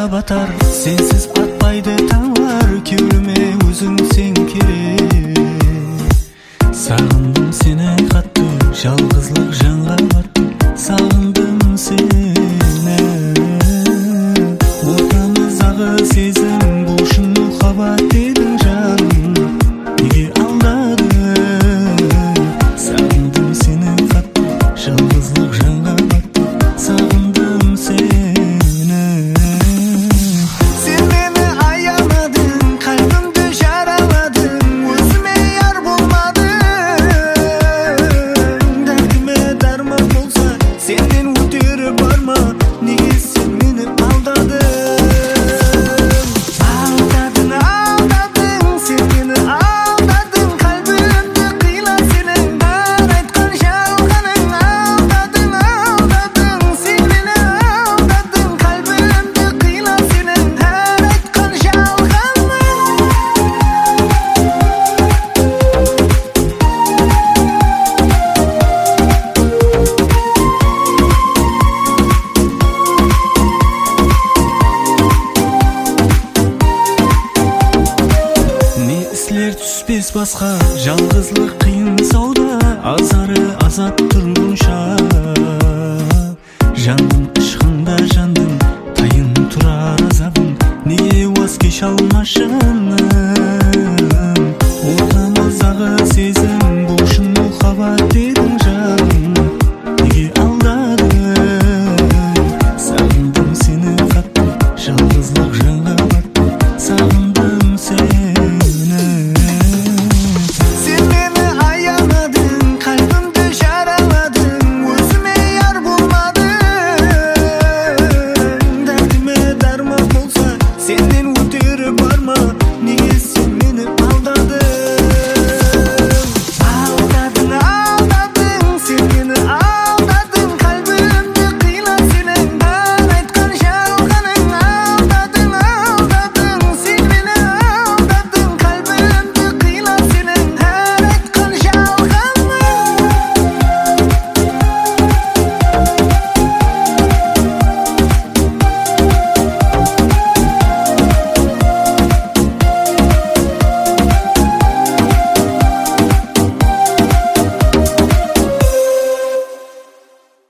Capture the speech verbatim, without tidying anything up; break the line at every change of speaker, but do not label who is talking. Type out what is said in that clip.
батар, сенсиз атпайды таңдар, кеуріме өзің сен керек. Сағындым сені қатты, жалғызлық жанға батты, сағындым сені. Ортамыздағы сезім, бұл шын махаббат дедің жаным, неге алдадың? Сағындым сені қатты, жалғызлық жанға батты, сағындым сені. Сен мені аямадың, қалбымды жараладың, өзіме яр болмадың. Дәртіме дарман болса, сенден өтері бар ма? Неге сен мені алдадың? Түспес басқа, жалғызлық қиын сауда, азары азат тұрғынша. Жандым ішқында жандым, тайын тұрар азабым, неге уаз кеш алмашыным? Ортамыздағы сезім, бұл шын махаббат деді.